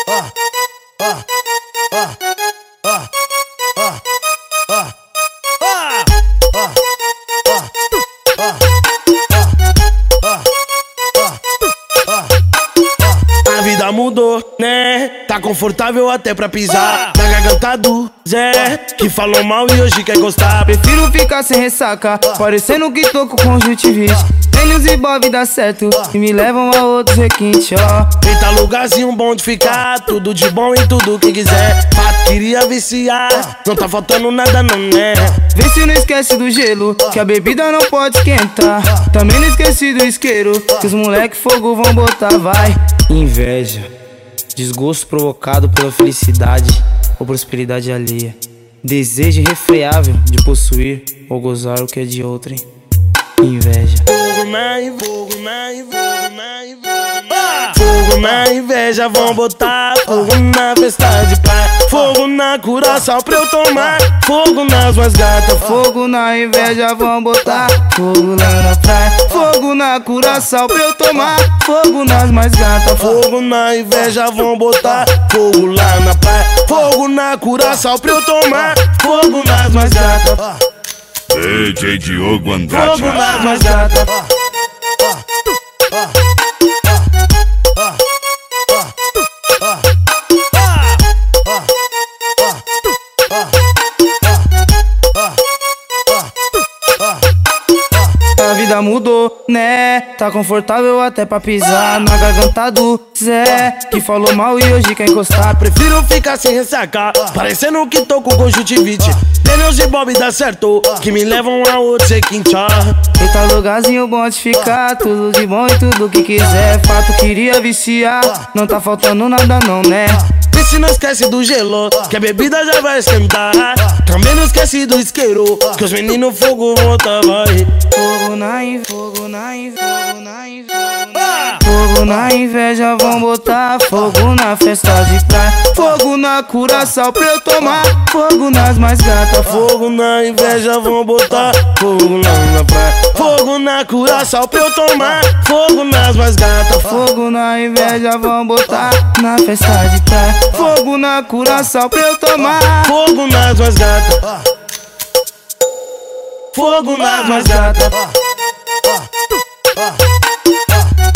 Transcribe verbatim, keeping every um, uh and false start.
A vida mudou, né? Tá confortável até pra pisar na garganta do Zé, que falou mal e hoje quer gostar. Prefiro ficar sem ressaca, parecendo que tô com conjuntivite. Tênis e bob dá certo e me levam a outros requintes, ó. Eita, lugarzinho bom de ficar, tudo de bom e tudo que quiser. Fato, queria viciar, não tá faltando nada não, né? Vê se não esquece do gelo, que a bebida não pode esquentar. Também não esqueci do isqueiro, que os moleque fogo vão botar, vai. Inveja, desgosto provocado pela felicidade ou prosperidade alheia. Desejo irrefreável de possuir ou gozar o que é de outrem. Inveja. Fogo na inveja, fogo na inveja, na inveja. Fogo na inveja, vão botar fogo na festa de praia. Fogo na curaçao pra eu tomar. Fogo nas mais gatas. Fogo na inveja, vão botar fogo lá na praia. Fogo na curaçao pra eu tomar. Fogo nas mais gatas. Fogo na inveja, vão botar fogo lá na praia. Fogo na curaçao pra eu tomar. Fogo nas mais gatas. D J Diogo Andrade. Fogo nas mais gatas. A vida mudou, né? Tá confortável até pra pisar na garganta do Zé, que falou mal e hoje quer encostar. Prefiro ficar sem ressaca, parecendo que tô com conjuntivite. Tênis e bob dá certo, que me levam a outro requinte, ó. Eita, lugarzinho bom de ficar, tudo de bom e tudo que quiser. Fato, queria viciar, não tá faltando nada não, né? Vê se não esquece do gelo, que a bebida já vai esquentar. Também não esquece do isqueiro, que os meninos fogo vão botar, vai. Fogo na inveja, fogo na inveja, fogo na inveja. Fogo na inveja, vão botar fogo na festa de praia. Fogo na curaçao pra eu tomar. Fogo nas mais gatas. Fogo na inveja, vão botar fogo lá na praia. Fogo na curaçao pra eu tomar. Fogo nas mais gatas. Fogo na inveja, vão botar na festa de praia. Fogo na curaçao pra eu tomar. Fogo nas mais gatas. Fogo nas mais gatas.